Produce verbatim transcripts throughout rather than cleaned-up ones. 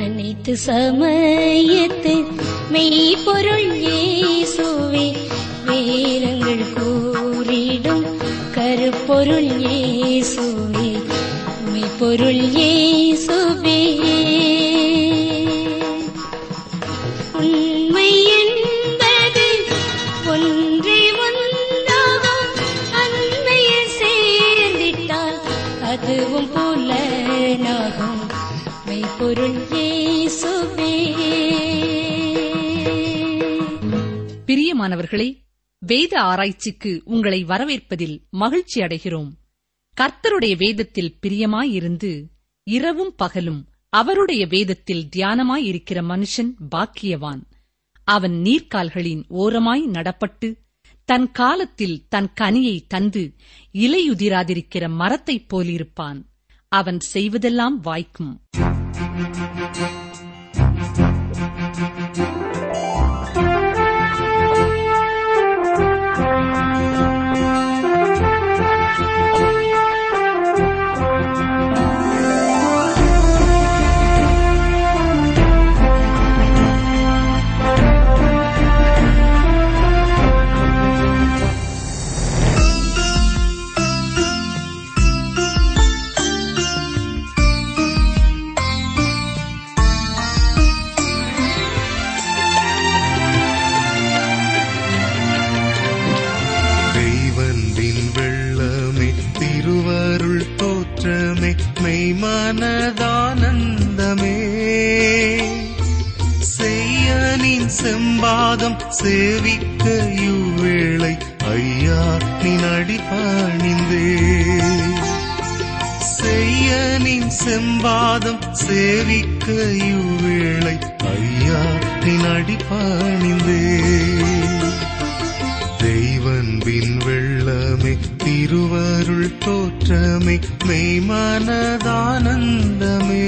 அனைத்து சமயத்து மெய்ப்பொருள் இயேசுவே, வேதங்கள் கூறிடும் கருப்பொருள் இயேசுவே, மெய்ப்பொருள் இயேசுவே. உண்மை என்பது ஒன்றே ஒன்றாகும், அன்மையில் சேர்ந்திட்டால் அதுவும் புலனாகும், மெய்ப்பொருள் இயேசுவே. பிரியமானவர்களே, வேத ஆராய்ச்சிக்கு உங்களை வரவேற்பதில் மகிழ்ச்சி அடைகிறோம். கர்த்தருடைய வேதத்தில் பிரியமாயிருந்து இரவும் பகலும் அவருடைய வேதத்தில் தியானமாயிருக்கிற மனுஷன் பாக்கியவான். அவன் நீர்க்கால்களின் ஓரமாய் நடப்பட்டு தன் காலத்தில் தன் கனியை தந்து இலையுதிராதிருக்கிற மரத்தைப் போலிருப்பான். அவன் செய்வதெல்லாம் வாய்க்கும். மெய்மனதானந்தமே செய்யனின் செம்பாதம் சேவிக்க இவ்வேளை ஐயா நின் அடிபணிந்தே. செய்யனின் செம்பாதம் சேவிக்க இவ்வேளை ஐயா நின் அடிபணிந்தே. தெய்வன்பின் வெள்ளமே திருவருள் தோற்றமே மெய்மனதானந்தமே.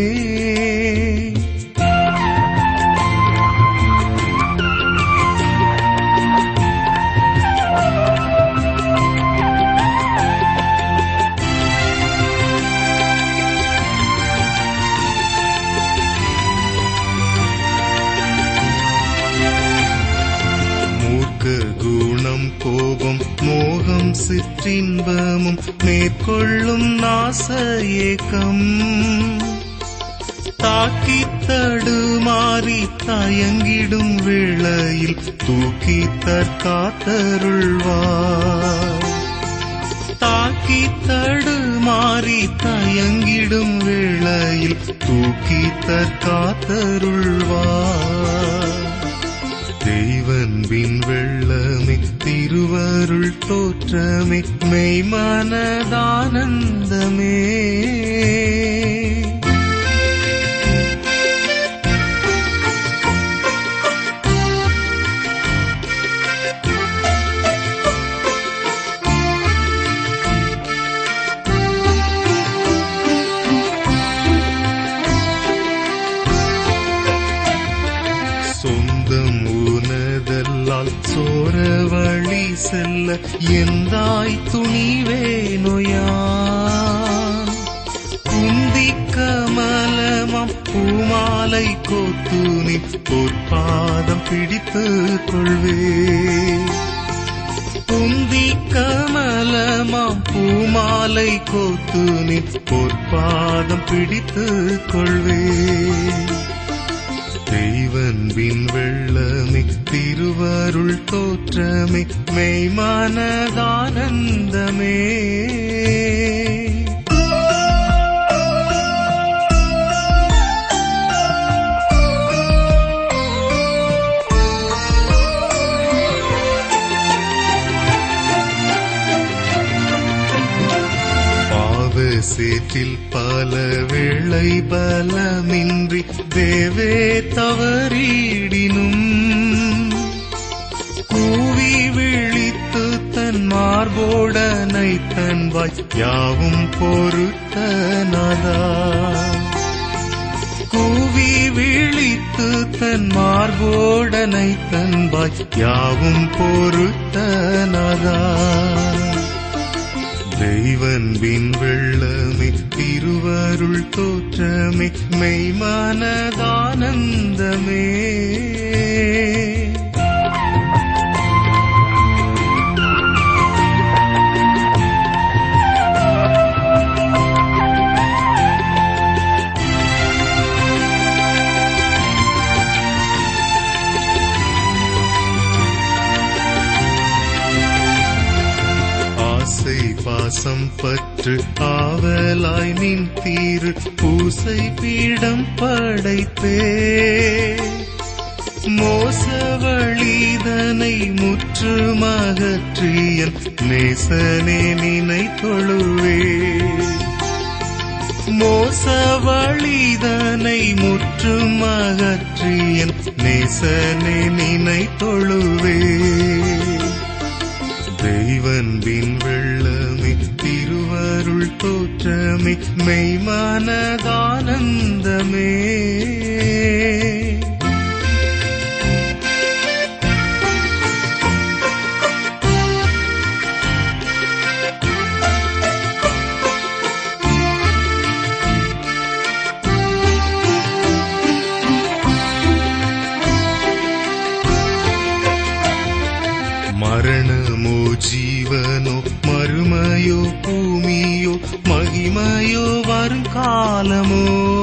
கோபம் மோகம் சிற்றின்பமும் மேற்கொள்ளும் நாச ஏக்கம் தாக்கி தடுமாறி தயங்கிடும் வேளையில் தூக்கி தற்காத்தருள்வார். தாக்கி தடுமாறி தயங்கிடும் வேளையில் தூக்கி தற்காத்தருள்வார். தெய்வன்பின் வெள்ளமே திருவருள் தோற்றமே மெய்மனதானந்தமே. சோர வழி செல்ல எந்தாய் துணிவேனோயான். குந்தி கமலமாம் பூமாலை கோத்துனி பொற்பாதம் பிடித்து கொள்வே. குந்தி கமலமாம் பூமாலை கோத்துனி பொற்பாதம் பிடித்து கொள்வே. தெய்வன்பின் வெள்ளமே திருவருள் தோற்றமே மெய்மனதானந்தமே. சேற்றில் பல வேளை பலமின்றி தேவே தவறிடினும் கூவி விழித்து தன் மார்போடனை தன்வாய் யாவும் பொருத்தனதா. கூவி விழித்து தன் மார்போடனை தன்வாய் யாவும் பொருத்தனதா. தெய்வன்பின் வெள்ளமே திருவருள் தோற்றமே மெய்மானதானந்தமே. பாசம் பற்று ஆவலாய் நின் தீரு பூசை பீடம் படைத்தே மோசவழிதனை முற்றுமகற்றியன் நேசனே நினை தொழுவே. மோசவழிதனை முற்றுமகற்றியன் நேசனே நினை தொழுவே. தெய்வன்பின் வெள்ளமே திருவருள் தோற்றமே மெய்மானதானந்தமே. மரணமோ ஜீவனோ மறுமையோ பூமியோ மகிமையோ வருங்காலமோ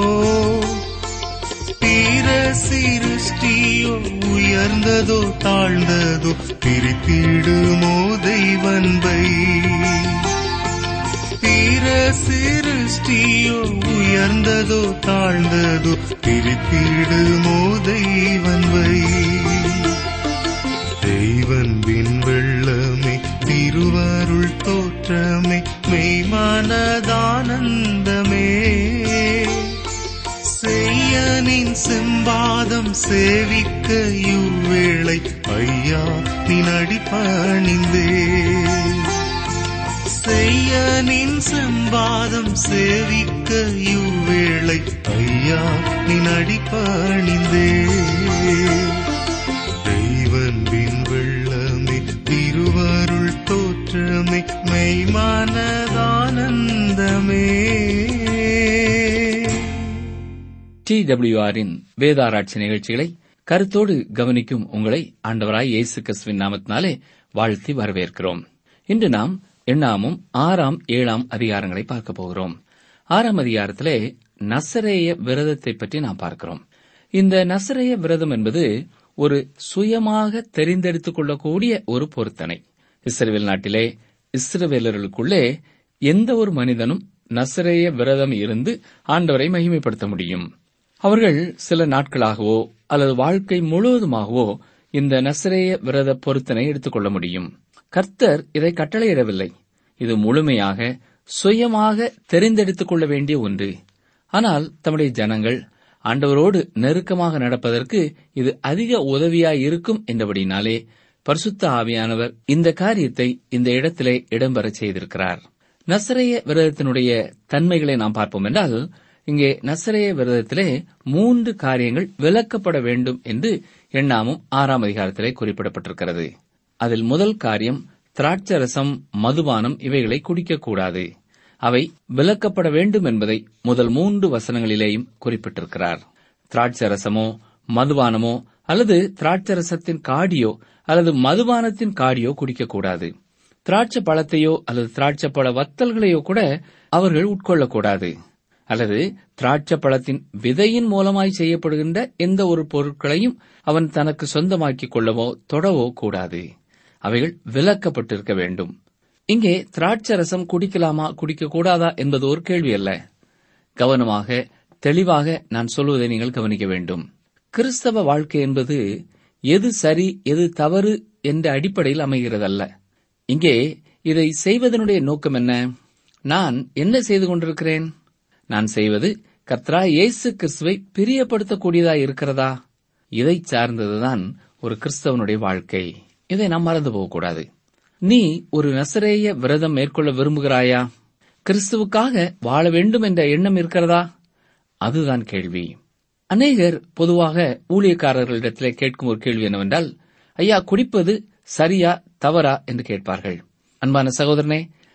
தீர சிருஷ்டியோ உயர்ந்ததோ தாழ்ந்ததோ பிரித்திடுமோ தெய்வன்பை. தீர சிருஷ்டியோ உயர்ந்ததோ தாழ்ந்ததோ பிரித்திடுமோ தெய்வன்பை. தெய்வன்பின் வெள்ளமே திருவருள் தோற்றமே மெய்மானதானந்தமே. செய்யனின் செம்பாதம் சேவிக்க இவ்வேளை ஐயா நின் அடிபணிந்தே. செய்யனின் செம்பாதம் சேவிக்க இவ்வேளை ஐயா நின் அடிபணிந்தே. தெய்வன்பின் வெள்ளமே திருவருள் தோற்றமே மெய்மானதானந்தமே. டி டபிள்யூ ஆரின் வேதாராய்ச்சி நிகழ்ச்சிகளை கருத்தோடு கவனிக்கும் உங்களை ஆண்டவராய் இயேசு கிறிஸ்துவின் நாமத்தினாலே வாழ்த்தி வரவேற்கிறோம். இன்று நாம் எண்ணாமும் ஆறாம் ஏழாம் அதிகாரங்களை பார்க்க போகிறோம். ஆறாம் அதிகாரத்திலே நசரேய விரதத்தை பற்றி நாம் பார்க்கிறோம். இந்த நசரேய விரதம் என்பது ஒரு சுயமாக தெரிந்தெடுத்துக் கொள்ளக்கூடிய ஒரு பொருத்தனை. இஸ்ரவேல் நாட்டிலே இஸ்ரவேலர்களுக்குள்ளே எந்த ஒரு மனிதனும் நசரேய விரதம் இருந்து ஆண்டவரை மகிமைப்படுத்த முடியும். அவர்கள் சில நாட்களாகவோ அல்லது வாழ்க்கை முழுவதுமாகவோ இந்த நசரேய விரத பொருத்தனை எடுத்துக்கொள்ள முடியும். கர்த்தர் இதை கட்டளையிடவில்லை. இது முழுமையாக சுயமாக தெரிந்தெடுத்துக் கொள்ள வேண்டிய ஒன்று. ஆனால் தம்முடைய ஜனங்கள் ஆண்டவரோடு நெருக்கமாக நடப்பதற்கு இது அதிக உதவியாயிருக்கும் என்றபடினாலே பரிசுத்த ஆவியானவர் இந்த காரியத்தை இந்த இடத்திலே இடம்பெறச் செய்திருக்கிறார். நசரேய விரதத்தினுடைய தன்மைகளை நாம் பார்ப்போம் என்றால், இங்கே நசரேய விரதத்திலே மூன்று காரியங்கள் விலக்கப்பட வேண்டும் என்று எண்ணாமும் ஆறாம் அதிகாரத்திலே குறிப்பிடப்பட்டிருக்கிறது. அதில் முதல் காரியம் திராட்சரசம், மதுபானம் இவைகளை குடிக்கக்கூடாது. அவை விலக்கப்பட வேண்டும் என்பதை முதல் மூன்று வசனங்களிலேயும் குறிப்பிட்டிருக்கிறார். திராட்சரசமோ மதுபானமோ அல்லது திராட்சரசத்தின் காடியோ அல்லது மதுபானத்தின் காடியோ குடிக்கக்கூடாது. திராட்சை பழத்தையோ அல்லது திராட்சை பழ வத்தல்களையோ கூட அவர்கள் உட்கொள்ளக்கூடாது. அல்லது திராட்சை பழத்தின் விதையின் மூலமாய் செய்யப்படுகின்ற எந்த ஒரு பொருட்களையும் அவன் தனக்கு சொந்தமாக்கிக் கொள்ளவோ தொடவோ கூடாது. அவைகள் விலக்கப்பட்டிருக்க வேண்டும். இங்கே திராட்சரசம் குடிக்கலாமா குடிக்கக்கூடாதா என்பது ஒரு கேள்வி அல்ல. கவனமாக தெளிவாக நான் சொல்வதை நீங்கள் கவனிக்க வேண்டும். கிறிஸ்தவ வாழ்க்கை என்பது எது சரி எது தவறு என்ற அடிப்படையில் அமைகிறதல்ல. இங்கே இதை செய்வதனுடைய நோக்கம் என்ன? நான் என்ன செய்து கொண்டிருக்கிறேன்? நான் செய்வது கர்த்தராகிய இயேசு கிறிஸ்துவை பிரியப்படுத்தக்கூடியதாய் இருக்கிறதா? இதை சார்ந்ததுதான் ஒரு கிறிஸ்தவனுடைய வாழ்க்கை. இதை நாம் மறந்து போகக்கூடாது. நீ ஒரு நசரேய விரதம் மேற்கொள்ள விரும்புகிறாயா? கிறிஸ்துவுக்காக வாழ வேண்டும் என்ற எண்ணம் இருக்கிறதா? அதுதான் கேள்வி. அநேகர் பொதுவாக ஊழியக்காரர்களிடத்திலே கேட்கும் ஒரு கேள்வி என்னவென்றால், ஐயா, குடிப்பது சரியா தவறா என்று கேட்பார்கள். அன்பான சகோதரனே,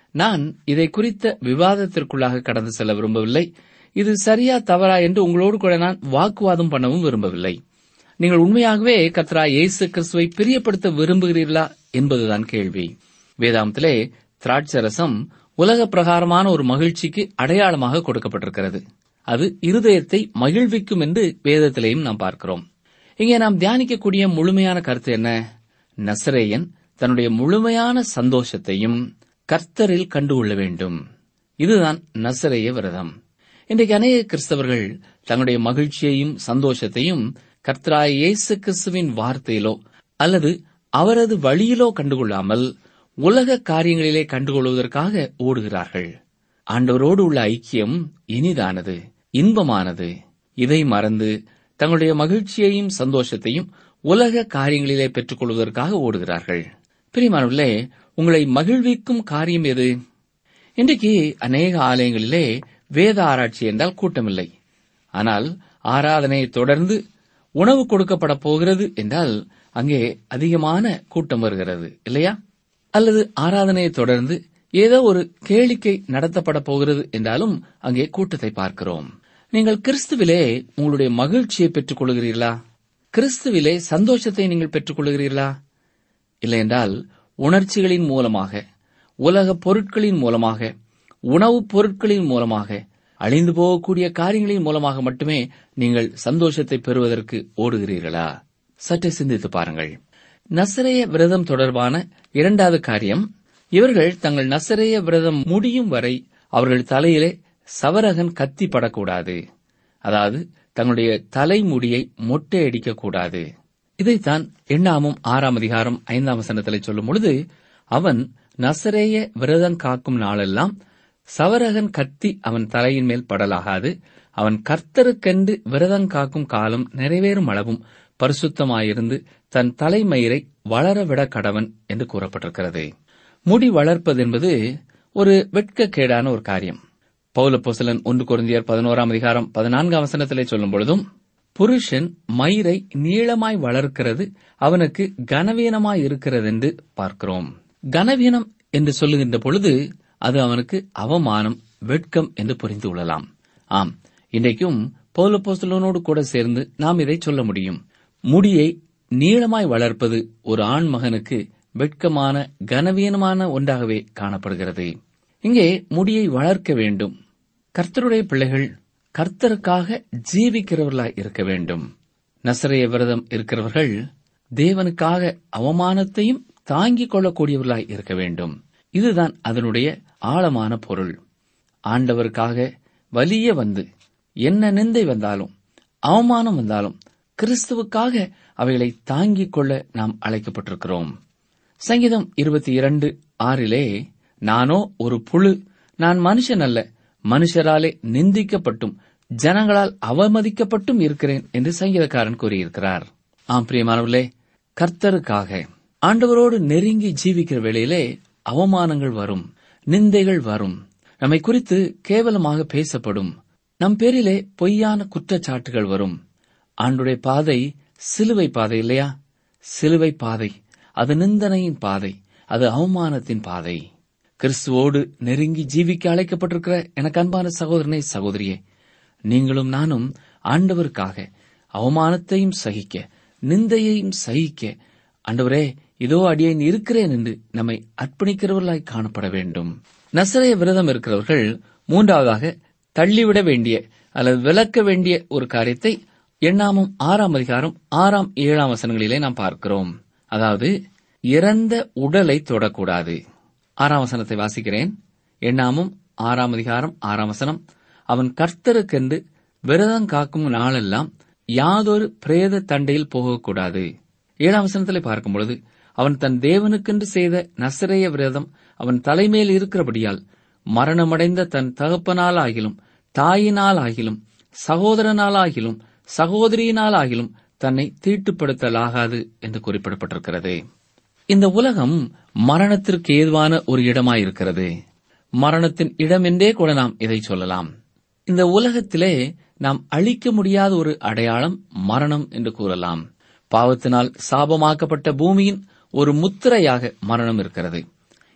நான் இதை குறித்த விவாதத்திற்குள்ளாக கடந்து செல்ல விரும்பவில்லை. இது சரியா தவறா என்று உங்களோடு கூட நான் வாக்குவாதம் பண்ணவும் விரும்பவில்லை. நீங்கள் உண்மையாகவே கர்த்தராகிய இயேசு கிறிஸ்துவை பிரியப்படுத்த விரும்புகிறீர்களா என்பதுதான் கேள்வி. வேதாந்தத்திலே திராட்சரசம் உலக பிரகாரமான ஒரு மகிழ்ச்சிக்கு அடையாளமாக கொடுக்கப்பட்டிருக்கிறது. அது இருதயத்தை மகிழ்விக்கும் என்று வேதத்திலேயும் நாம் பார்க்கிறோம். இங்கே நாம் தியானிக்கக்கூடிய முழுமையான கருத்து என்ன? நசரேயன் தன்னுடைய முழுமையான சந்தோஷத்தையும் கர்த்தரில் கண்டுகொள்ள வேண்டும். இதுதான் நசரேய விரதம். இன்றைக்கு அநேக கிறிஸ்தவர்கள் தங்களுடைய மகிழ்ச்சியையும் சந்தோஷத்தையும் கர்த்தராகிய இயேசு கிறிஸ்துவின் வார்த்தையிலோ அல்லது அவரது வழியிலோ கண்டுகொள்ளாமல் உலக காரியங்களிலே கண்டுகொள்வதற்காக ஓடுகிறார்கள். ஆண்டவரோடு உள்ள ஐக்கியம் இனிதானது, இன்பமானது. இதை மறந்து தங்களுடைய மகிழ்ச்சியையும் சந்தோஷத்தையும் உலக காரியங்களிலே பெற்றுக் கொள்வதற்காக ஓடுகிறார்கள். பிரியமானவர்களே, உங்களை மகிழ்விக்கும் காரியம் எது? இன்றைக்கு அநேக ஆலயங்களிலே வேத ஆராய்ச்சி என்றால் கூட்டமில்லை. ஆனால் ஆராதனையை தொடர்ந்து உணவு கொடுக்கப்பட போகிறது என்றால் அங்கே அதிகமான கூட்டம் வருகிறது, இல்லையா? அல்லது ஆராதனையை தொடர்ந்து ஏதோ ஒரு கேளிக்கை நடத்தப்பட போகிறது என்றாலும் அங்கே கூட்டத்தை பார்க்கிறோம். நீங்கள் கிறிஸ்துவிலே உங்களுடைய மகிழ்ச்சியை பெற்றுக் கொள்கிறீர்களா? கிறிஸ்துவிலே சந்தோஷத்தை நீங்கள் பெற்றுக் கொள்கிறீர்களா? இல்லையென்றால் உணர்ச்சிகளின் மூலமாக, உலக பொருட்களின் மூலமாக, உணவுப் பொருட்களின் மூலமாக, அழிந்து போகக்கூடிய காரியங்களின் மூலமாக மட்டுமே நீங்கள் சந்தோஷத்தை பெறுவதற்கு ஓடுகிறீர்களா? சற்றே சிந்தித்து பாருங்கள். நசரேய விரதம் தொடர்பான இரண்டாவது காரியம், இவர்கள் தங்கள் நசரேய விரதம் முடியும் வரை அவர்கள் தலையிலே சவரகன் கத்தி படக்கூடாது. அதாவது தங்களுடைய தலைமுடியை மொட்டை அடிக்கக்கூடாது. இதைத்தான் எண்ணாமும் ஆறாம் அதிகாரம் ஐந்தாம் வசனத்திலே சொல்லும் பொழுது, அவன் நசரேய விரதம் காக்கும் நாளெல்லாம் சவரகன் கத்தி அவன் தலையின் மேல் படலாகாது. அவன் கர்த்தருக்கென்று விரதம் காக்கும் காலம் நிறைவேறும் அளவும் பரிசுத்தமாயிருந்து தன் தலைமயிரை வளரவிட கடவன் என்று கூறப்பட்டிருக்கிறது. முடி வளர்ப்பது என்பது ஒரு வெட்கக்கேடான ஒரு காரியம். பவுலப்போஸ்தலன் ஒன்று கொரிந்தியர் பதினோராம் அதிகாரம் பதினான்காம் வசனத்திலே சொல்லும் பொழுதும், புருஷன் மயிரை நீளமாய் வளர்க்கிறது அவனுக்கு கனவீனமாய் இருக்கிறது என்று பார்க்கிறோம். கனவீனம் என்று சொல்லுகின்ற பொழுது அது அவனுக்கு அவமானம், வெட்கம் என்று புரிந்து கொள்ளலாம். ஆம், இன்றைக்கும் பவுலப்போஸ்தலனோடு கூட சேர்ந்து நாம் இதை சொல்ல முடியும். முடியை நீளமாய் வளர்ப்பது ஒரு ஆண் மகனுக்கு வெட்கமான, கனவீனமான ஒன்றாகவே காணப்படுகிறது. இங்கே முடியை வளர்க்க வேண்டும். கர்த்தருடைய பிள்ளைகள் கர்த்தருக்காக ஜீவிக்கிறவர்களாய் இருக்க வேண்டும். நசரேய விரதம் இருக்கிறவர்கள் தேவனுக்காக அவமானத்தையும் தாங்கிக் கொள்ளக்கூடியவர்களாய் இருக்க வேண்டும். இதுதான் அதனுடைய ஆழமான பொருள். ஆண்டவருக்காக வலிய வந்து என்ன நிந்தை வந்தாலும், அவமானம் வந்தாலும் கிறிஸ்துவுக்காக அவைகளை தாங்கிக் கொள்ள நாம் அழைக்கப்பட்டிருக்கிறோம். சங்கீதம் இருபத்தி இரண்டு ஆறிலே, நானோ ஒரு புழு, நான் மனுஷன் அல்ல, மனுஷராலே நிந்திக்கப்பட்டும் ஜனங்களால் அவமதிக்கப்பட்டும் இருக்கிறேன் என்று சங்கீதக்காரன் கூறியிருக்கிறார். ஆம் பிரியமானவர்களே, கர்த்தருக்காக ஆண்டவரோடு நெருங்கி ஜீவிக்கிற வேளையிலே அவமானங்கள் வரும், நிந்தைகள் வரும், நம்மை குறித்து கேவலமாக பேசப்படும், நம் பேரிலே பொய்யான குற்றச்சாட்டுகள் வரும். ஆண்டுடைய பாதை சிலுவை பாதை இல்லையா? சிலுவை பாதை அது நிந்தனையின் பாதை, அது அவமானத்தின் பாதை. கிறிஸ்துவோடு நெருங்கி ஜீவிக்க அழைக்கப்பட்டிருக்கிற எனக்கு அன்பான சகோதரனே, சகோதரியே, நீங்களும் நானும் ஆண்டவருக்காக அவமானத்தையும் சகிக்க, நிந்தையையும் சகிக்க, ஆண்டவரே இதோ அடியேன் இருக்கிறேன் என்று நம்மை அர்ப்பணிக்கிறவர்களாய் காணப்பட வேண்டும். நசரேய விரதம் இருக்கிறவர்கள் மூன்றாவதாக தள்ளிவிட வேண்டிய அல்லது விலக்க வேண்டிய ஒரு காரியத்தை எண்ணாமும் ஆறாம் அதிகாரம் ஆறாம் ஏழாம் வசனங்களிலே நாம் பார்க்கிறோம். அதாவது இறந்த உடலை தொடக்கூடாது. ஆறாம் வசனத்தை வாசிக்கிறேன். எண்ணாமும் ஆறாம் அதிகாரம் ஆறாம் வசனம், அவன் கர்த்தருக்கென்று விரதம் காக்கும் நாளெல்லாம் யாதொரு பிரேத தண்டையில் போகக்கூடாது. ஏழாம் வசனத்திலே பார்க்கும் பொழுது, அவன் தன் தேவனுக்கென்று செய்த நசரேய விரதம் அவன் தலைமையில் இருக்கிறபடியால் மரணமடைந்த தன் தகப்பனால் ஆகிலும் தாயினால் ஆகிலும் சகோதரனால் ஆகிலும் சகோதரியினால் ஆகிலும் தன்னை தீட்டுப்படுத்தலாகாது என்று குறிப்பிடப்பட்டிருக்கிறது. இந்த உலகம் மரணத்திற்கு ஏதுவான ஒரு இடமாயிருக்கிறது. மரணத்தின் இடம் என்றே கூட நாம் இதை சொல்லலாம். இந்த உலகத்திலே நாம் அழிக்க முடியாத ஒரு அடையாளம் மரணம் என்று கூறலாம். பாவத்தினால் சாபமாக்கப்பட்ட பூமியின் ஒரு முத்திரையாக மரணம் இருக்கிறது.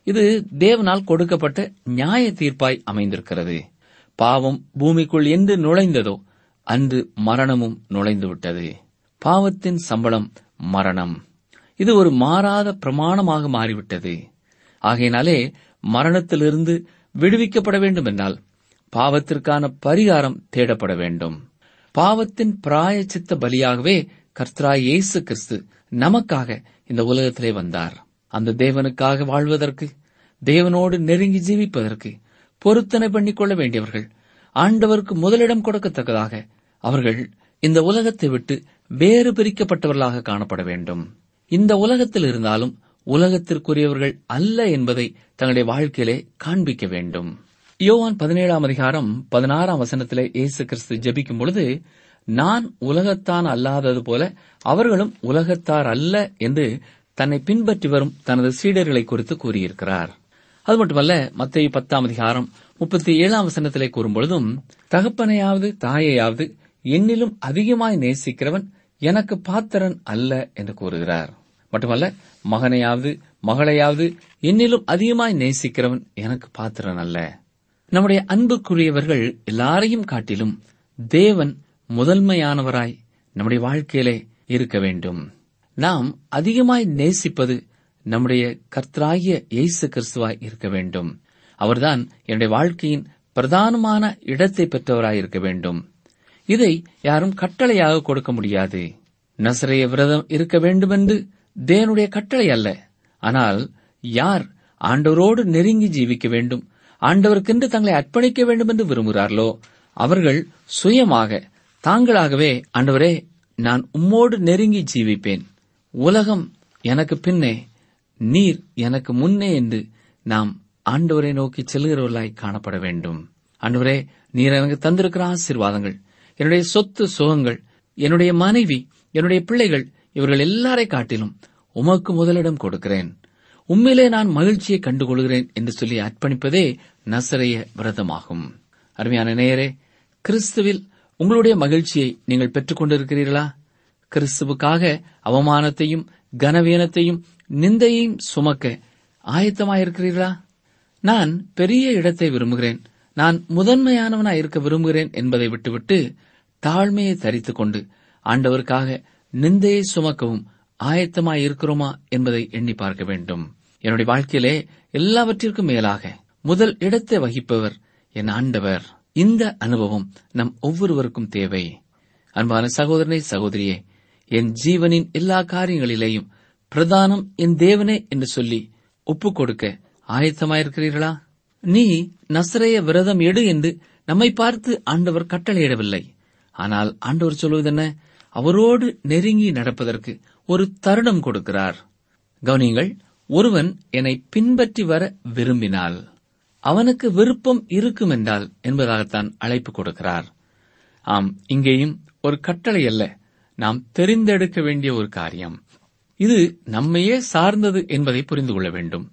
இது தேவனால் கொடுக்கப்பட்ட நியாய தீர்ப்பாய் அமைந்திருக்கிறது. பாவம் பூமிக்குள் என்று நுழைந்ததோ அன்று மரணமும் நுழைந்துவிட்டது. பாவத்தின் சம்பளம் மரணம். இது ஒரு மாறாத பிரமாணமாக மாறிவிட்டது. ஆகையினாலே மரணத்திலிருந்து விடுவிக்கப்பட வேண்டும் என்றால் பாவத்திற்கான பரிகாரம் தேடப்பட வேண்டும். பாவத்தின் பிராயச்சித்த பலியாகவே கர்த்தராகிய இயேசு கிறிஸ்து நமக்காக இந்த உலகத்திலே வந்தார். அந்த தேவனுக்காக வாழ்வதற்கு, தேவனோடு நெருங்கி ஜீவிப்பதற்கு பொருத்தனை பண்ணிக் கொள்ள வேண்டியவர்கள், ஆண்டவருக்கு முதலிடம் கொடுக்கத்தக்கதாக அவர்கள் இந்த உலகத்தை விட்டு வேறு பிரிக்கப்பட்டவர்களாக காணப்பட வேண்டும். இந்த உலகத்தில் இருந்தாலும் உலகத்திற்குரியவர்கள் அல்ல என்பதை தங்களுடைய வாழ்க்கையிலே காண்பிக்க வேண்டும். யோவான் பதினேழாம் அதிகாரம் பதினாறாம் வசனத்திலே இயேசு கிறிஸ்து ஜெபிக்கும் பொழுது, நான் உலகத்தான் அல்லாதது போல அவர்களும் உலகத்தார் அல்ல என்று தன்னை பின்பற்றி வரும் தனது சீடர்களை குறித்து கூறியிருக்கிறார். அது மட்டுமல்ல, மத்தேயு பத்தாம் அதிகாரம் முப்பத்தி ஏழாம் வசனத்திலே கூறும்பொழுதும், தகப்பனையாவது தாயையாவது என்னிலும் அதிகமாய் நேசிக்கிறவன் எனக்கு பாத்திரன் அல்ல என்று கூறுகிறார். மட்டுமல்ல, மகனையாவது மகளையாவது என்னிலும் அதிகமாய் நேசிக்கிறவன் எனக்கு பாத்திரன் அல்ல. நம்முடைய அன்புக்குரியவர்கள் எல்லாரையும் காட்டிலும் தேவன் முதன்மையானவராய் நம்முடைய வாழ்க்கையிலே இருக்க வேண்டும். நாம் அதிகமாய் நேசிப்பது நம்முடைய கர்த்தராகிய இயேசு கிறிஸ்துவாய் இருக்க வேண்டும். அவர்தான் என்னுடைய வாழ்க்கையின் பிரதானமான இடத்தை பெற்றவராய் இருக்க வேண்டும். இதை யாரும் கட்டளையாக கொடுக்க முடியாது. நசரேய விரதம் இருக்க வேண்டும் என்று தேவனுடைய கட்டளை அல்ல. ஆனால் யார் ஆண்டவரோடு நெருங்கி ஜீவிக்க வேண்டும், ஆண்டவருக்கென்று தங்களை அர்ப்பணிக்க வேண்டும் என்று விரும்புகிறார்களோ அவர்கள் சுயமாக தாங்களாகவே, ஆண்டவரே நான் உம்மோடு நெருங்கி ஜீவிப்பேன், உலகம் எனக்கு பின்னே நீர் எனக்கு முன்னே என்று நாம் ஆண்டவரை நோக்கி செல்கிறவர்களாய் காணப்பட வேண்டும். ஆண்டவரே, நீர் எனக்கு தந்திருக்கிற ஆசீர்வாதங்கள், என்னுடைய சொத்து சுகங்கள், என்னுடைய மனைவி, என்னுடைய பிள்ளைகள், இவர்கள் எல்லாரை காட்டிலும் உமக்கு முதலிடம் கொடுக்கிறேன், உம்மிலே நான் மகிழ்ச்சியை கண்டுகொள்கிறேன் என்று சொல்லி அர்ப்பணிப்பதே நசரேய விரதமாகும். அருமையான நேயரே, கிறிஸ்துவில் உங்களுடைய மகிழ்ச்சியை நீங்கள் பெற்றுக் கொண்டிருக்கிறீர்களா? கிறிஸ்துவுக்காக அவமானத்தையும் கனவீனத்தையும் நிந்தையையும் சுமக்க ஆயத்தமாயிருக்கிறீர்களா? நான் பெரிய இடத்தை விரும்புகிறேன், நான் முதன்மையானவனாய் இருக்க விரும்புகிறேன் என்பதை விட்டுவிட்டு தாழ்மையை தரித்துக் கொண்டு ஆண்டவருக்காக நிந்தையை சுமக்கவும் ஆயத்தமாய் இருக்கிறோமா என்பதை எண்ணி பார்க்க வேண்டும். என்னுடைய வாழ்க்கையிலே எல்லாவற்றிற்கும் மேலாக முதல் இடத்தை வகிப்பவர் என் ஆண்டவர். இந்த அனுபவம் நம் ஒவ்வொருவருக்கும் தேவை. அன்பான சகோதரனே, சகோதரியே, என் ஜீவனின் எல்லா காரியங்களிலேயும் பிரதானம் என் தேவனே என்று சொல்லி ஒப்புக் கொடுக்க ஆயத்தமாயிருக்கிறீர்களா? நீ நசரேய விரதம் எடு என்று நம்மை பார்த்து ஆண்டவர் கட்டளையிடவில்லை. ஆனால் ஆண்டவர் சொல்வதென்ன? அவரோடு நெருங்கி நடப்பதற்கு ஒரு தருணம் கொடுக்கிறார். கவனியுங்கள், ஒருவன் என்னை பின்பற்றி வர விரும்பினால், அவனுக்கு விருப்பம் இருக்கும் என்றால் என்பதாகத்தான் அழைப்பு கொடுக்கிறார். ஆம், இங்கேயும் ஒரு கட்டளை அல்ல, நாம் தெரிந்தெடுக்க வேண்டிய ஒரு காரியம். இது நம்மையே சார்ந்தது என்பதை புரிந்து கொள்ள வேண்டும்.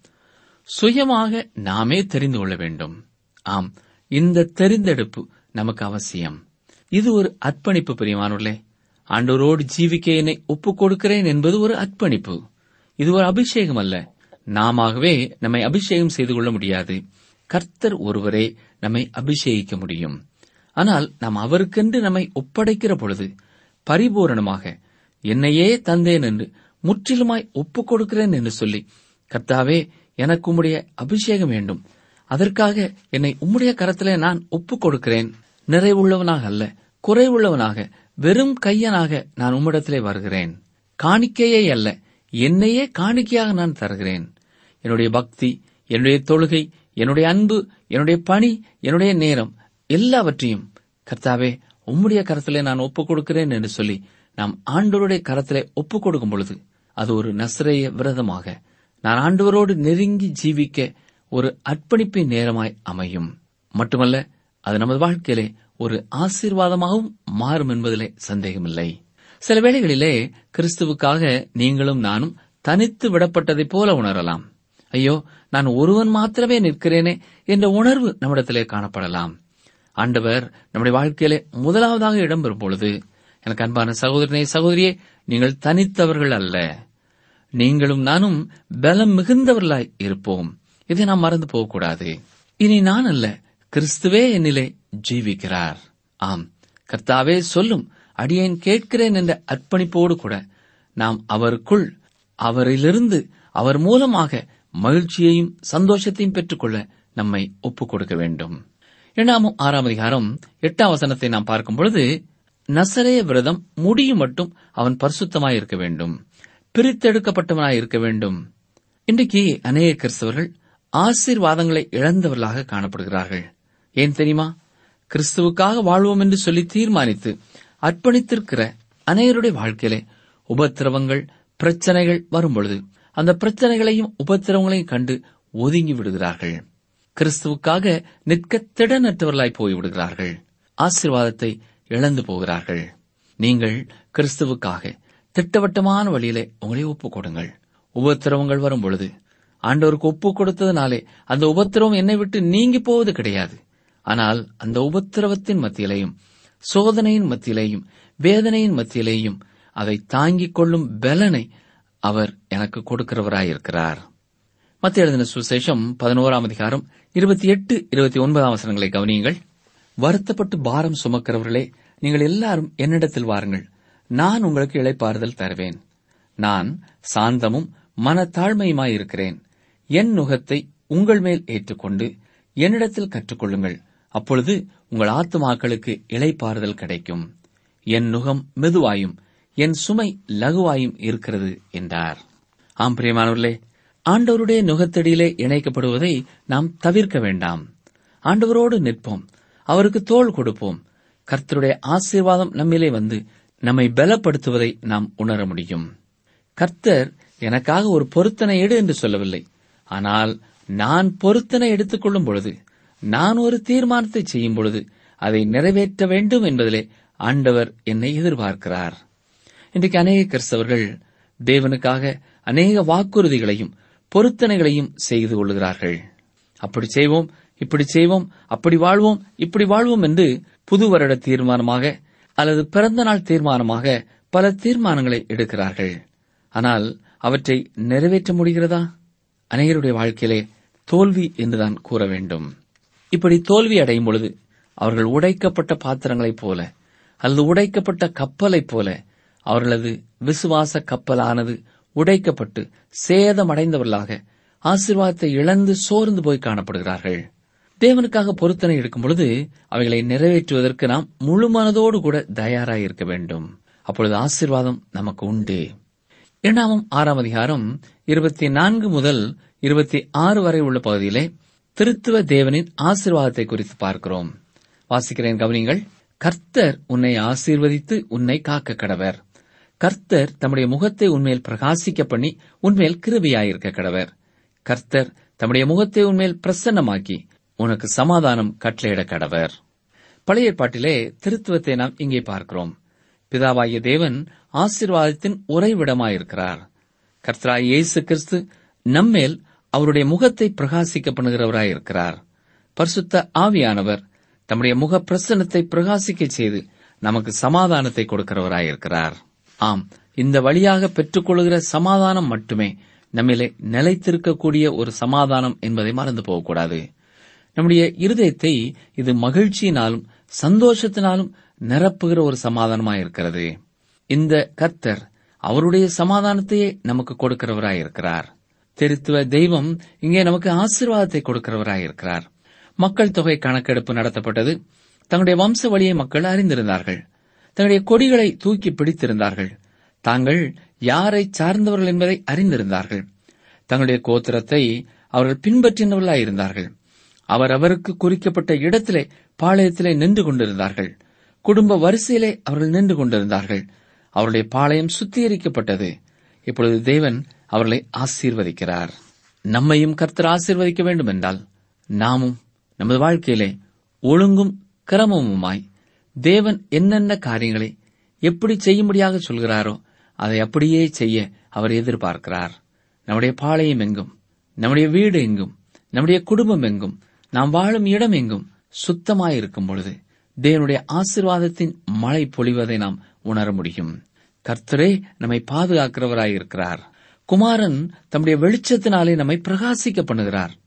சுயமாக நாமே தெரிந்து கொள்ள வேண்டும். ஆம், இந்த தெரிந்தெடுப்பு நமக்கு அவசியம். இது ஒரு அர்ப்பணிப்பு. பிரியமானவர்களே, ஆண்டவரோடு ஜீவிக்க என்னை ஒப்புக் கொடுக்கிறேன் என்பது ஒரு அர்ப்பணிப்பு. இது ஒரு அபிஷேகம் அல்ல. நாமவே நம்மை அபிஷேகம் செய்து கொள்ள முடியாது. கர்த்தர் ஒருவரே நம்மை அபிஷேகிக்க முடியும். ஆனால் நாம் அவருக்கென்று நம்மை ஒப்படைக்கிற பொழுது பரிபூரணமாக என்னையே தந்தேன் என்று முற்றிலுமாய் ஒப்புக் கொடுக்கிறேன் என்று சொல்லி, கர்த்தாவே எனக்கு உம்முடைய அபிஷேகம் வேண்டும், அதற்காக என்னை உம்முடைய கரத்திலே நான் ஒப்புக் கொடுக்கிறேன், நிறைவுள்ளவனாக அல்ல, குறைவுள்ளவனாக, வெறும் கையனாக நான் உம்மிடத்திலே வருகிறேன், காணிக்கையே அல்ல என்னையே காணிக்கையாக நான் தருகிறேன். என்னுடைய பக்தி, என்னுடைய தொழுகை, என்னுடைய அன்பு, என்னுடைய பணி, என்னுடைய நேரம் எல்லாவற்றையும் கர்த்தாவே உம்முடைய கரத்திலே நான் ஒப்புக் கொடுக்கிறேன் என்று சொல்லி நாம் ஆண்டவருடைய கரத்திலே ஒப்புக் கொடுக்கும் பொழுது அது ஒரு நசரேய விரதமாக நான் ஆண்டவரோடு நெருங்கி ஜீவிக்க ஒரு அர்ப்பணிப்பின் நேரமாய் அமையும். மட்டுமல்ல, அது நமது வாழ்க்கையிலே ஒரு ஆசீர்வாதமாகவும் மாறும் என்பதிலே சந்தேகமில்லை. சில வேளைகளிலே கிறிஸ்துவுக்காக நீங்களும் நானும் தனித்து விடப்பட்டதைப் போல உணரலாம். ஐயோ, நான் ஒருவன் மாத்திரமே நிற்கிறேனே என்ற உணர்வு நம்மிடத்திலே காணப்படலாம். ஆண்டவர் நம்முடைய வாழ்க்கையிலே முதலாவதாக இடம்பெறும் பொழுது, எனக்கு அன்பான சகோதரனே, சகோதரியே, நீங்கள் தனித்தவர்கள் அல்ல, நீங்களும் நானும் பலம் மிகுந்தவர்களாய் இருப்போம். இதை நாம் மறந்து போகக்கூடாது. இனி நான் அல்ல, கிறிஸ்துவே என்னிலே ஜீவிக்கிறார். ஆம், கர்த்தாவே சொல்லும், அடியேன் கேட்கிறேன் என்ற அர்ப்பணிப்போடு கூட நாம் அவருக்குள், அவரிலிருந்து, அவர் மூலமாக மகிழ்ச்சியையும் சந்தோஷத்தையும் பெற்றுக்கொள்ள நம்மை ஒப்புக் கொடுக்க வேண்டும். இரண்டாம் ஆறாம் அதிகாரம் எட்டாம் வசனத்தை நாம் பார்க்கும் பொழுது, நசரேய விரதம் முடியும் மட்டும் அவன் பரிசுத்தமாய் இருக்க வேண்டும், பிரித்தெடுக்கப்பட்டவனாய் இருக்க வேண்டும். இன்றைக்கு அநேக கிறிஸ்தவர்கள் ஆசீர்வாதங்களை இழந்தவர்களாக காணப்படுகிறார்கள். ஏன் தெரியுமா? கிறிஸ்துவுக்காக வாழ்வோம் என்று சொல்லி தீர்மானித்து அர்ப்பணித்திருக்கிற அநேகருடைய வாழ்க்கையிலே உபத்திரவங்கள், பிரச்சனைகள் வரும்பொழுது அந்த பிரச்சனைகளையும் உபத்திரவங்களையும் கண்டு ஒதுங்கி விடுகிறார்கள். கிறிஸ்துவுக்காக நிற்க திடனற்றவர்களாய் போய்விடுகிறார்கள். ஆசீர்வாதத்தை இழந்து போகிறார்கள். நீங்கள் கிறிஸ்துவுக்காக திட்டவட்டமான வழியிலே உங்களை ஒப்புக் கொடுங்கள். உபத்திரவங்கள் வரும் பொழுது ஆண்டவருக்கு ஒப்புக் கொடுத்ததுனாலே அந்த உபத்திரவம் என்னை விட்டு நீங்கி போவது கிடையாது. ஆனால் அந்த உபத்திரவத்தின் மத்தியிலேயும், சோதனையின் மத்தியிலேயும், வேதனையின் மத்தியிலேயும் அதை தாங்கிக் கொள்ளும் பலனை அவர் எனக்கு கொடுக்கிறவராயிருக்கிறார். மத்திய எழுதின சுவிசேஷம் பதினோராம் அதிகாரம் இருபத்தி எட்டு இருபத்தி ஒன்பதாம் வசனங்களை கவனியுங்கள். வருத்தப்பட்டு பாரம் சுமக்கிறவர்களே, நீங்கள் எல்லாரும் என்னிடத்தில் வாருங்கள், நான் உங்களுக்கு இளைப்பாறுதல் தருவேன். நான் சாந்தமும் மனத்தாழ்மையுமாயிருக்கிறேன். என் நுகத்தை உங்கள் மேல் ஏற்றுக்கொண்டு என்னிடத்தில் கற்றுக்கொள்ளுங்கள், அப்பொழுது உங்கள் ஆத்துமாக்களுக்கு இளைப்பாறுதல் கிடைக்கும். என் நுகம் மெதுவாயும் என் சுமை லகுவாயும் இருக்கிறது என்றார். ஆம் பிரியமானவர்களே, ஆண்டவருடைய நுகத்தடியிலே இணைக்கப்படுவதை நாம் தவிர்க்க வேண்டாம். ஆண்டவரோடு நிற்போம், அவருக்கு தோள் கொடுப்போம். கர்த்தருடைய ஆசீர்வாதம் நம்மிலே வந்து நம்மை பலப்படுத்துவதை நாம் உணர முடியும். கர்த்தர் எனக்காக ஒரு பொருத்தனை எடு என்று சொல்லவில்லை. ஆனால் நான் பொருத்தனை எடுத்துக் கொள்ளும் பொழுது, நான் ஒரு தீர்மானத்தை செய்யும் பொழுது அதை நிறைவேற்ற வேண்டும் என்பதிலே ஆண்டவர் என்னை எதிர்பார்க்கிறார். இன்றைக்கு அநேக கிறிஸ்தவர்கள் தேவனுக்காக அநேக வாக்குறுதிகளையும் பொருத்தனைகளையும் செய்து கொள்கிறார்கள். அப்படி செய்வோம், இப்படி செய்வோம், அப்படி வாழ்வோம், இப்படி வாழ்வோம் என்று புது வருட தீர்மானமாக அல்லது பிறந்த நாள் தீர்மானமாக பல தீர்மானங்களை எடுக்கிறார்கள். ஆனால் அவற்றை நிறைவேற்ற முடிகிறதா? அநேகருடைய வாழ்க்கையிலே தோல்வி என்றுதான் கூற வேண்டும். இப்படி தோல்வி அடையும் பொழுது அவர்கள் உடைக்கப்பட்ட பாத்திரங்களைப் போல அல்லது உடைக்கப்பட்ட கப்பலைப் போல அவர்களது விசுவாச கப்பலானது உடைக்கப்பட்டு சேதமடைந்தவர்களாக ஆசீர்வாதத்தை இழந்து சோர்ந்து போய் காணப்படுகிறார்கள். தேவனுக்காக பொருத்தனை எடுக்கும் பொழுது அவைகளை நிறைவேற்றுவதற்கு நாம் முழு மனதோடு கூட தயாராயிருக்க வேண்டும். அப்பொழுது ஆசீர்வாதம் நமக்கு உண்டு. இரண்டாம் ஆறாம் அதிகாரம் இருபத்தி நான்கு முதல் இருபத்தி ஆறு வரை உள்ள பகுதியிலே திருத்துவ தேவனின் ஆசீர்வாதத்தை குறித்து பார்க்கிறோம். வாசிக்கிறேன், கவனிங்கள். கர்த்தர் உன்னை ஆசீர்வதித்து உன்னை காக்க கடவர். கர்த்தர் தம்முடைய முகத்தை உன்மேல் பிரகாசிக்க பண்ணி உன்மேல் கிருபையாயிருக்க கடவர். கர்த்தர் தம்முடைய முகத்தை உன்மேல் பிரசன்னமாக்கி உனக்கு சமாதானம் கட்டளையிட கடவர். பழைய ஏற்பாட்டிலே திருத்துவத்தை நாம் இங்கே பார்க்கிறோம். பிதாவாகிய தேவன் ஆசீர்வாதத்தின் உறைவிடமாயிருக்கிறார். கர்த்தராய் இயேசு கிறிஸ்து நம்மேல் அவருடைய முகத்தை பிரகாசிக்க பண்ணுகிறவராயிருக்கிறார். பரிசுத்த ஆவியானவர் தம்முடைய முக பிரசன்னத்தை பிரகாசிக்க செய்து நமக்கு சமாதானத்தை கொடுக்கிறவராயிருக்கிறார். ஆம், இந்த வழியாக பெற்றுக் கொள்கிற சமாதானம் மட்டுமே நம்மிலே நிலைத்திருக்கக்கூடிய ஒரு சமாதானம் என்பதை மறந்து போகக்கூடாது. நம்முடைய இருதயத்தை இது மகிழ்ச்சியினாலும் சந்தோஷத்தினாலும் நிரப்புகிற ஒரு சமாதானமாயிருக்கிறது. இந்த கர்த்தர் அவருடைய சமாதானத்தையே நமக்கு கொடுக்கிறவராயிருக்கிறார். திருத்துவ தெய்வம் இங்கே நமக்கு ஆசீர்வாதத்தை கொடுக்கிறவராயிருக்கிறார். மக்கள் தொகை கணக்கெடுப்பு நடத்தப்பட்டது. தங்களுடைய வம்ச வழியை மக்கள் அறிந்திருந்தார்கள். தங்களுடைய கொடிகளை தூக்கி பிடித்திருந்தார்கள். தாங்கள் யாரை சார்ந்தவர்கள் என்பதை அறிந்திருந்தார்கள். தங்களுடைய கோத்திரத்தை அவர்கள் பின்பற்றினவர்களாயிருந்தார்கள். அவர் அவருக்கு குறிக்கப்பட்ட இடத்திலே பாளையத்திலே நின்று கொண்டிருந்தார்கள். குடும்ப வரிசையிலே அவர்கள் நின்று கொண்டிருந்தார்கள். அவருடைய பாளையம் சுத்திகரிக்கப்பட்டது. இப்பொழுது தேவன் அவர்களை ஆசீர்வதிக்கிறார். நம்மையும் கர்த்தர் ஆசீர்வதிக்க வேண்டும் என்றால் நாமும் நமது வாழ்க்கையிலே ஒழுங்கும் கிரமமுமாய் தேவன் என்னென்ன காரியங்களை எப்படி செய்யும்படியாக சொல்கிறாரோ அதை அப்படியே செய்ய அவர் எதிர்பார்க்கிறார். நம்முடைய பாளையம் எங்கும், நம்முடைய வீடு எங்கும், நம்முடைய குடும்பம் எங்கும், நாம் வாழும் இடம் எங்கும் சுத்தமாயிருக்கும் பொழுது தேவனுடைய ஆசீர்வாதத்தின் மழை பொழிவதை நாம் உணர முடியும். கர்த்தரே நம்மை பாதுகாக்கிறவராயிருக்கிறார். குமாரன் தம்முடைய வெளிச்சத்தினாலே நம்மை பிரகாசிக்க பண்ணுகிறார்.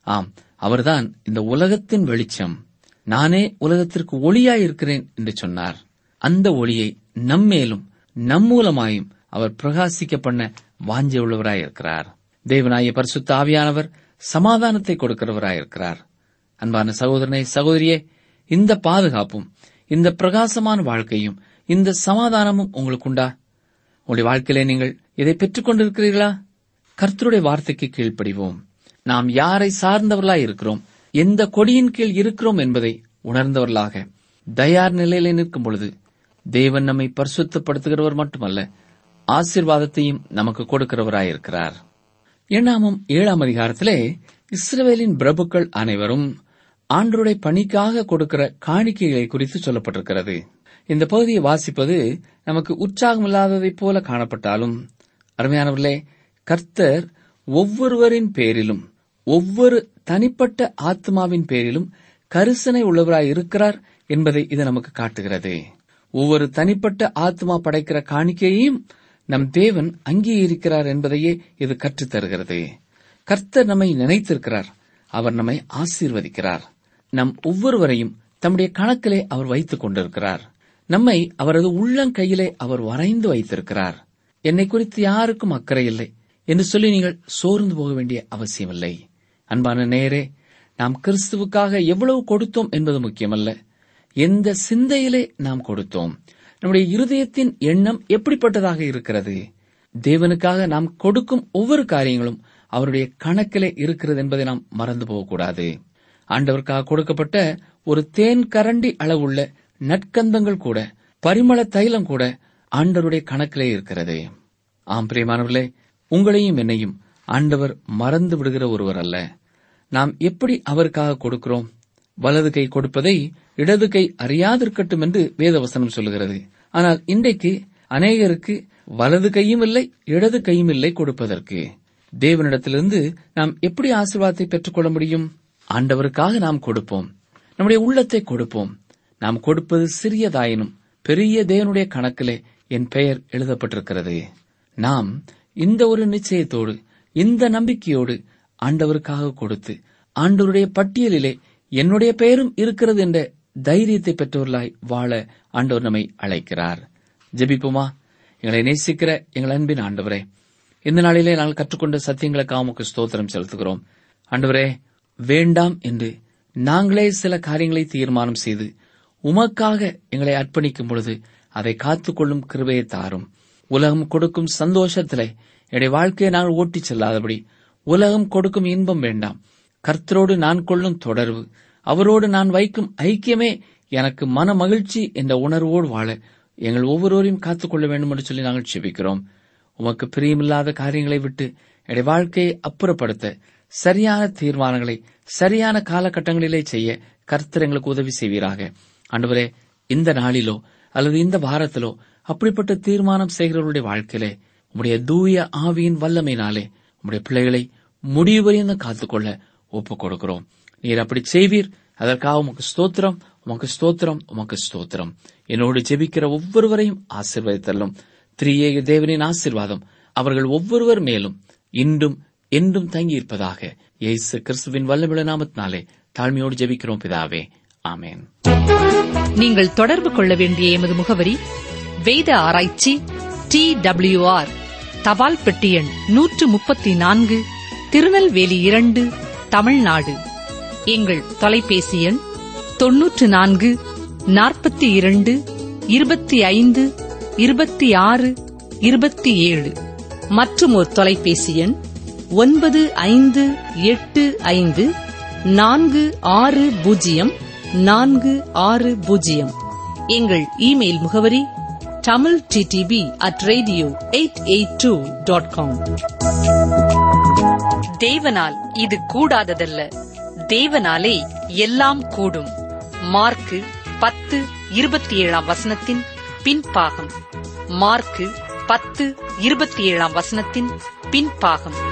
ஆம், அவர்தான் இந்த உலகத்தின் வெளிச்சம். நானே உலகத்திற்கு ஒளியாயிருக்கிறேன் என்று சொன்னார். அந்த ஒளியை நம்மேலும் நம் மூலமாயும் அவர் பிரகாசிக்க பண்ண வாஞ்சை உள்ளவராயிருக்கிறார். தேவனாய பரிசுத்த ஆவியானவர் சமாதானத்தை கொடுக்கிறவராயிருக்கிறார். அன்பான சகோதரனே, சகோதரியே, இந்த பாதுகாப்பும் இந்த பிரகாசமான வாழ்க்கையும் இந்த சமாதானமும் உங்களுக்கு உண்டா? உங்களுடைய வாழ்க்கையிலே நீங்கள் இதை பெற்றுக் கொண்டிருக்கிறீர்களா? கர்த்தருடைய வார்த்தைக்கு கீழ்ப்படிவோம். நாம் யாரை சார்ந்தவர்களாய் இருக்கிறோம், எந்த கொடியின் கீழ் இருக்கிறோம் என்பதை உணர்ந்தவர்களாக தயார் நிலையிலே நிற்கும் பொழுது தேவன் நம்மை பரிசுத்தப்படுத்துகிறவர் மட்டுமல்ல, ஆசீர்வாதத்தையும் நமக்கு கொடுக்கிறவராயிருக்கிறார். எண்ணாமம் ஏழாம் அதிகாரத்திலே இஸ்ரவேலின் பிரபுக்கள் அனைவரும் ஆண்டவருடைய பணிக்காக கொடுக்கிற காணிக்கைகளை குறித்து சொல்லப்பட்டிருக்கிறது. இந்த பகுதியை வாசிப்பது நமக்கு உற்சாகமில்லாததைப் போல காணப்பட்டாலும், அருமையானவர்களே, கர்த்தர் ஒவ்வொருவரின் பேரிலும் ஒவ்வொரு தனிப்பட்ட ஆத்மாவின் பேரிலும் கரிசனை உள்ளவராய் இருக்கிறார் என்பதை இது நமக்கு காட்டுகிறது. ஒவ்வொரு தனிப்பட்ட ஆத்மா படைக்கிற காணிக்கையையும் நம் தேவன் அங்கீகரிக்கிறார் என்பதையே இது கற்றுத்தருகிறது. கர்த்தர் நம்மை நினைத்திருக்கிறார். அவர் நம்மை ஆசீர்வதிக்கிறார். நம் ஒவ்வொருவரையும் தம்முடைய கணக்கிலே அவர் வைத்துக் கொண்டிருக்கிறார். நம்மை அவரது உள்ளங்கையிலே அவர் வரைந்து வைத்திருக்கிறார். என்னை குறித்து யாருக்கும் அக்கறை இல்லை என்று சொல்லி நீங்கள் சோர்ந்து போக வேண்டிய அவசியமில்லை. அன்பான நேயரே, நாம் கிறிஸ்துவுக்காக எவ்வளவு கொடுத்தோம் என்பது முக்கியமல்ல, எந்த சிந்தையிலே நாம் கொடுத்தோம். நம்முடைய இருதயத்தின் எண்ணம் எப்படிப்பட்டதாக இருக்கிறது? தேவனுக்காக நாம் கொடுக்கும் ஒவ்வொரு காரியங்களும் அவருடைய கணக்கிலே இருக்கிறது என்பதை நாம் மறந்து போகக்கூடாது. ஆண்டவருக்காக கொடுக்கப்பட்ட ஒரு தேன் கரண்டி அளவுள்ள நற்கந்தங்கள் கூட, பரிமள தைலம் கூட ஆண்டவருடைய கணக்கிலே இருக்கிறது. ஆம் பிரியமானவர்களே, உங்களையும் என்னையும் ஆண்டவர் மறந்து விடுகிற ஒருவர் அல்ல. நாம் எப்படி அவருக்காக கொடுக்கிறோம்? வலது கை கொடுப்பதை இடது கை அறியாதிருக்கட்டும் என்று வேதவசனம் சொல்லுகிறது. ஆனால் இன்றைக்கு அநேகருக்கு வலது கையும் இல்லை, இடது கையும் இல்லை கொடுப்பதற்கு. தேவனிடத்திலிருந்து நாம் எப்படி ஆசீர்வாதத்தை பெற்றுக்கொள்ள முடியும்? ஆண்டவருக்காக நாம் கொடுப்போம், நம்முடைய உள்ளத்தை கொடுப்போம். நாம் கொடுப்பது சிறியதாயினும் பெரிய தேவனுடைய கணக்கிலே என் பெயர் எழுதப்பட்டிருக்கிறது. நாம் இந்த ஒரு நிச்சயத்தோடு, இந்த நம்பிக்கையோடு ஆண்டவருக்காக கொடுத்து, ஆண்டவருடைய பட்டியலிலே என்னுடைய பெயரும் இருக்கிறது என்ற தைரியத்தை பெற்றவர்களாய் வாழ ஆண்டவர் நம்மை அழைக்கிறார். ஜெபிப்போமா? எங்களை நேசிக்கிற எங்கள் அன்பின் ஆண்டவரே, இந்த நாளிலே நாங்கள் கற்றுக்கொண்ட சத்தியங்களுக்காக உமக்கு ஸ்தோத்திரம் செலுத்துகிறோம். ஆண்டவரே, வேண்டாம் என்று நாங்களே சில காரியங்களை தீர்மானம் செய்து உமக்காக எங்களை அர்ப்பணிக்கும் பொழுது அதை காத்துக்கொள்ளும் கிருபையை தாரும். உலகம் கொடுக்கும் சந்தோஷத்திலே என்னுடைய வாழ்க்கையை நாங்கள் ஓட்டிச் செல்லாதபடி, உலகம் கொடுக்கும் இன்பம் வேண்டாம், கர்த்தரோடு நான் கொள்ளும் தொடர்பு, அவரோடு நான் வைக்கும் ஐக்கியமே எனக்கு மன மகிழ்ச்சி என்ற உணர்வோடு வாழ எங்கள் ஒவ்வொருவரையும் காத்துக்கொள்ள வேண்டும் என்று சொல்லி நாங்கள் செபிக்கிறோம். உமக்கு பிரியமில்லாத காரியங்களை விட்டு என்னுடைய வாழ்க்கையை அப்புறப்படுத்த சரியான தீர்மானங்களை சரியான காலகட்டங்களிலே செய்ய கர்த்தர் எங்களுக்கு உதவி செய்வீராக. ஆண்டவரே, இந்த நாளிலோ அல்லது இந்த வாரத்திலோ அப்படிப்பட்ட தீர்மானம் செய்கிறவருடைய வாழ்க்கையிலே உம்முடைய தூய ஆவியின் வல்லமையினாலே உம்முடைய பிள்ளைகளை முடிவு வரையும் காத்துக்கொள்ள ஒப்புக் கொடுக்கிறோம். நீர் அப்படி செய்வீர். அதற்காக உமக்கு ஸ்தோத்திரம், உமக்கு ஸ்தோத்திரம், உமக்கு ஸ்தோத்திரம். என்னோடு ஜெபிக்கிற ஒவ்வொருவரையும் ஆசீர்வதித்தள்ளும். திரியேக தேவனின் ஆசீர்வாதம் அவர்கள் ஒவ்வொருவர் மேலும் இன்றும் என்றும் தங்கியிருப்பதாக இயேசு கிறிஸ்துவின் வல்லமையுள்ள நாமத்தினாலே தாழ்மையோடு ஜெபிக்கிறோம் பிதாவே, ஆமென். நீங்கள் தொடர்பு கொள்ள வேண்டிய எமது முகவரி: வேத ஆராய்ச்சி, டி டபிள்யூ ஆர், தபால் பெட்டி எண் நூற்று முப்பத்தி நான்கு, திருநெல்வேலி இரண்டு, தமிழ்நாடு. எங்கள் தொலைபேசி எண் தொன்னூற்று நான்கு நாற்பத்தி இரண்டு இருபத்தி ஐந்து இருபத்தி ஆறு இருபத்தி ஏழு. மற்றும் ஒரு தொலைபேசி எண் ஒன்பது ஐந்து எட்டு ஐந்து நான்கு ஆறு பூஜ்ஜியம் நான்கு ஆறு பூஜ்ஜியம். எங்கள் இமெயில் முகவரி Tamil DTP at radio eight eight two dot com. தேவனால் இது கூடாததல்ல, தேவனாலே எல்லாம் கூடும். மார்க்கு பத்து இருபத்தி ஏழாம் வசனத்தின் பின்பாகம். மார்க்கு பத்து இருபத்தி ஏழாம் வசனத்தின் பின்பாகம்.